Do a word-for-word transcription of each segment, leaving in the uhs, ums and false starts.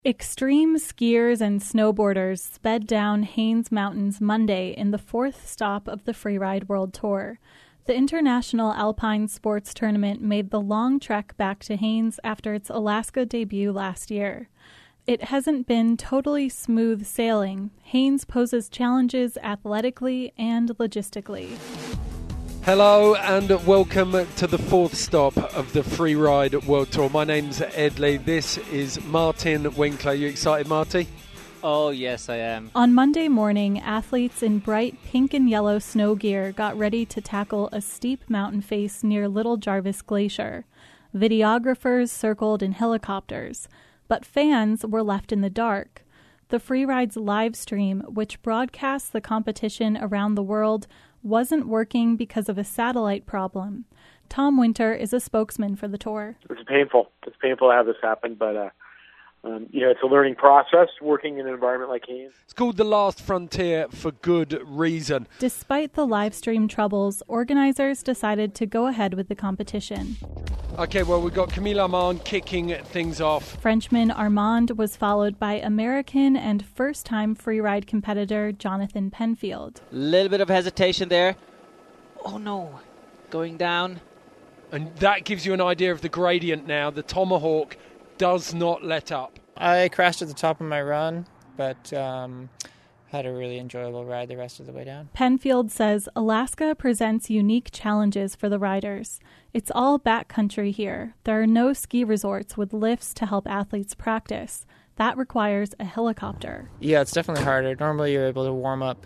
Extreme skiers and snowboarders sped down Haines Mountains Monday in the fourth stop of the Freeride World Tour. The International Alpine Sports Tournament made the long trek back to Haines after its Alaska debut last year. It hasn't been totally smooth sailing. Haines poses challenges athletically and logistically. Hello and welcome to the fourth stop of the Freeride World Tour. My name's Ed Lee. This is Martin Winkler. You excited, Marty? Oh, yes, I am. On Monday morning, athletes in bright pink and yellow snow gear got ready to tackle a steep mountain face near Little Jarvis Glacier. Videographers circled in helicopters, but fans were left in the dark. The Freeride's live stream, which broadcasts the competition around the world, wasn't working because of a satellite problem. Tom Winter is a spokesman for the tour. It's painful. It's painful to have this happen, but uh, um, you know, it's a learning process working in an environment like Haines. It's called The Last Frontier for good reason. Despite the live stream troubles, organizers decided to go ahead with the competition. Okay, well, we've got Camille Armand kicking things off. Frenchman Armand was followed by American and first-time freeride competitor Jonathan Penfield. A little bit of hesitation there. Oh no, going down. And that gives you an idea of the gradient now. The Tomahawk does not let up. I crashed at the top of my run, but um, had a really enjoyable ride the rest of the way down. Penfield says Alaska presents unique challenges for the riders. It's all backcountry here. There are no ski resorts with lifts to help athletes practice. That requires a helicopter. Yeah, it's definitely harder. Normally you're able to warm up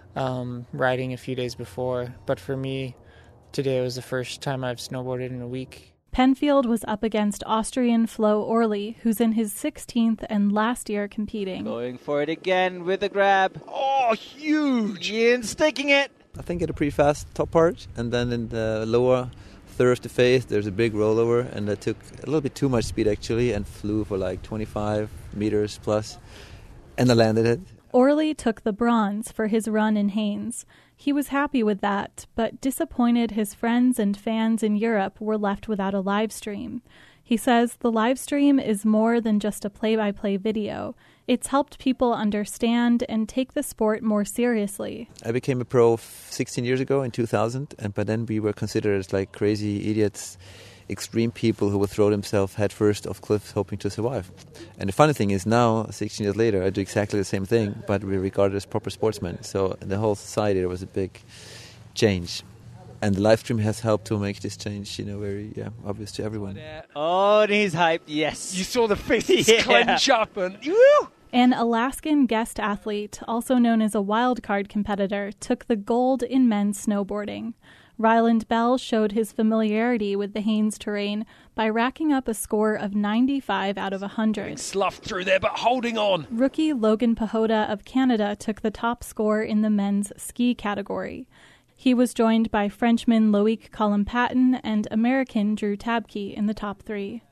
um, riding a few days before, but for me, today was the first time I've snowboarded in a week. Penfield was up against Austrian Flo Orly, who's in his sixteenth and last year competing. Going for it again with a grab. Oh, huge! Ian sticking it. I think at a pretty fast top part, and then in the lower third of the face, there's a big rollover, and I took a little bit too much speed actually, and flew for like twenty-five meters plus, and I landed it. Orly took the bronze for his run in Haines. He was happy with that, but disappointed his friends and fans in Europe were left without a live stream. He says the live stream is more than just a play-by-play video. It's helped people understand and take the sport more seriously. I became a pro sixteen years ago in two thousand, and by then we were considered as like crazy idiots, extreme people who would throw themselves headfirst off cliffs hoping to survive. And the funny thing is now, sixteen years later, I do exactly the same thing, but we're regarded as proper sportsmen. So in the whole society there was a big change. And the live stream has helped to make this change, you know, very yeah, obvious to everyone. Oh, and he's hyped, yes. You saw the fists Yeah. clench up and... Woo! An Alaskan guest athlete, also known as a wildcard competitor, took the gold in men's snowboarding. Ryland Bell showed his familiarity with the Haines terrain by racking up a score of ninety-five out of one hundred. Sloughed through there, but holding on. Rookie Logan Pahota of Canada took the top score in the men's ski category. He was joined by Frenchman Loic Collin-Patton and American Drew Tabke in the top three.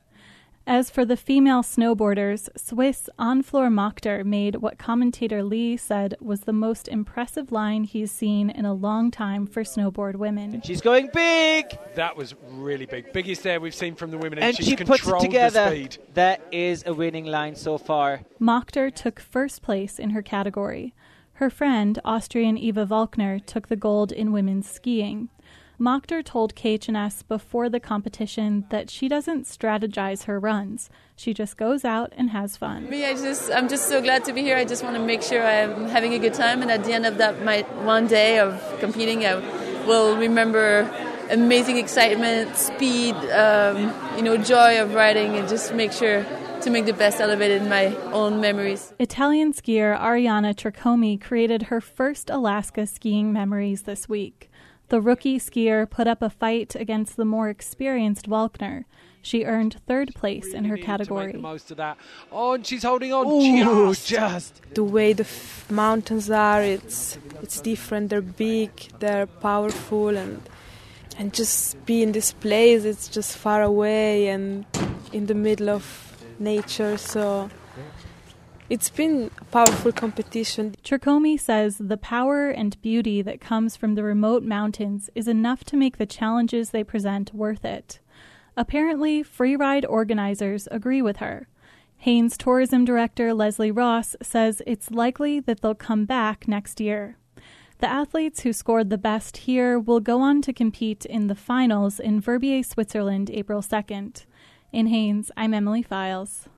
As for the female snowboarders, Swiss Anne-Fleur Mochter made what commentator Lee said was the most impressive line he's seen in a long time for snowboard women. She's going big! That was really big. Biggest there we've seen from the women, and, And she's she puts it controlled together. the speed. That is a winning line so far. Mochter took first place in her category. Her friend, Austrian Eva Volkner, took the gold in women's skiing. Mochter told K H N S before the competition that she doesn't strategize her runs. She just goes out and has fun. Me, I just, I'm just so glad to be here. I just want to make sure I'm having a good time, and at the end of that, my one day of competing, I will remember amazing excitement, speed, um, you know, joy of riding, and just make sure to make the best out of it in my own memories. Italian skier Ariana Tricomi created her first Alaska skiing memories this week. The rookie skier put up a fight against the more experienced Volkner. She earned third place really in her needed category. To make the most of that. Oh, and she's holding on. Ooh, just. just the way the f- mountains are, it's it's different. They're big, they're powerful, and and just be in this place. It's just far away and in the middle of nature. So it's been a powerful competition. Tricomi says the power and beauty that comes from the remote mountains is enough to make the challenges they present worth it. Apparently, freeride organizers agree with her. Haines tourism director Leslie Ross says it's likely that they'll come back next year. The athletes who scored the best here will go on to compete in the finals in Verbier, Switzerland, April second. In Haines, I'm Emily Files.